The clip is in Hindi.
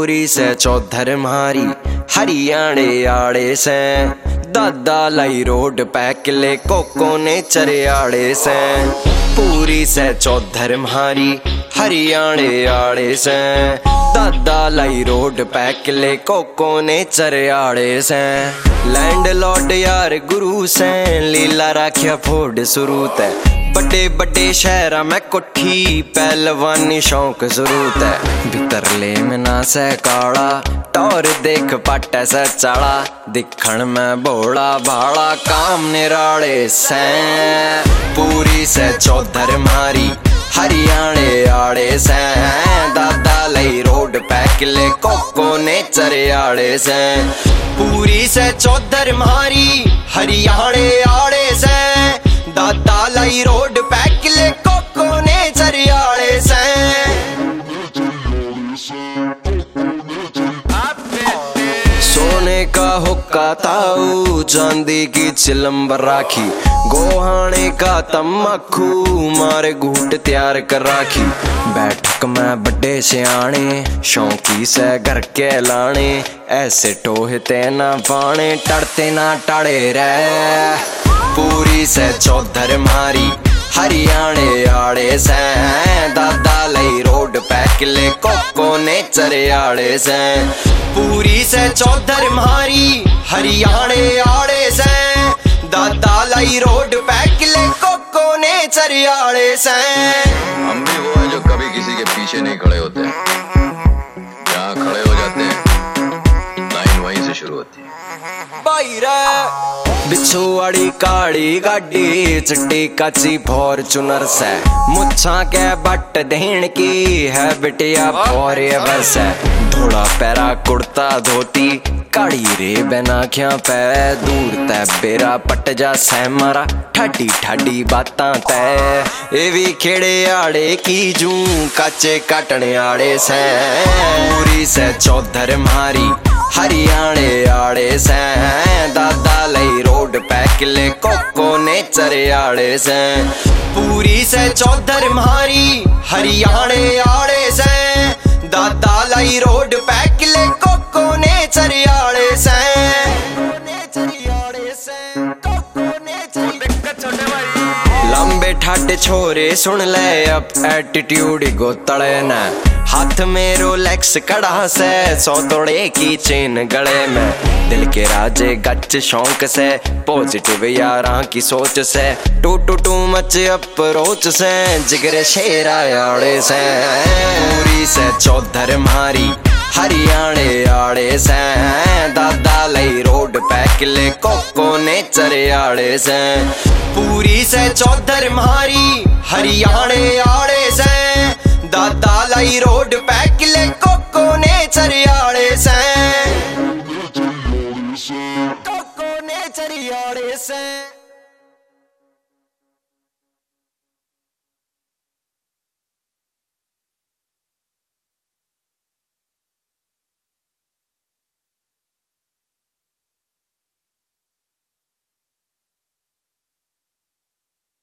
पूरी से चौधर मारी हरियाणे आड़े से दादा लाई रोड पे किले कोको ने चरियाड़े से पूरी से चौधर मारी हरियाणे आड़े से दादा लाई रोड पे किले कोको ने चरियाड़े से लैंड लॉर्ड यार गुरु से लीला राखिया फोड़ शुरू ते बड़े बड़े शहरा में कोठी पहलवानी शौक जरूरत है भीतर ले में ना से काला टौर देख पट से चाड़ा दिखण में भोला भाड़ा काम निराड़े से पूरी से चौधर मारी हरियाणे आड़े से दादा लई रोड पे किले कोको ने चरियाड़े से पूरी से चौधर मारी हरियाणे आड़े से दादा लाई रोड पे किले कोको ने चरियाड़े से सोने का हुक्का ताऊ चांदी की चिलम राखी गोहाने का तम्बाकू मारे घूट तैयार कर राखी बैठक में बड़े सियाने शौकी से घर के लाने ऐसे टोहते ना पाने टड़ते ना टड़े रह पूरी से चौधर मारी हरियाणे आड़े से दादा लई रोड पे किले कोको ने चरियाड़े से पूरी से चौधर मारी हरियाणे आड़े से दादा लई रोड पे किले कोको ने चरियाड़े से हम भी वो हैं जो कभी किसी के पीछे नहीं खड़े होते, जहाँ खड़े हो जाते हैं लाइन वहीं से शुरू होती है। बिछुआड़ी काड़ी गाड़ी चिट्टी काची फॉर्चूनर से मुच्छा के बट देण की है बिटिया फॉरएवर से थोड़ा पैरा कुर्ता धोती काड़ी रे बना क्या पे दूर तै बेरा पट जा सै मारा ठाडी ठाडी बातां तै ए भी खेड़े आड़े की जू काचे काटने आड़े से पूरी से चौधर मारी हरियाणे आड़े से दादा लई रोड पे किले कोको ने चरियाड़े से पूरी से चौधर मारी हरियाणे आड़े से दादा लई रोड पे किले कोको ने चरियाड़े से लंबे ठाडे छोरे सुन ले अब एटीट्यूड गोतड़े न हाथ में रोलेक्स कड़ा से 100 तोड़े की चेन गले में दिल के राजे गच शौक से पॉजिटिव यारा की सोच से टू मच अप्रोच से जिगर शेरा आड़े से पूरी से चौधर मारी हरियाणे आड़े से दादा लई रोड पे किले कोको ने चरियाड़े से पूरी से चौधर मारी हरियाणे आड़े से दादा लाई रोड पे किले कोको ने चरिया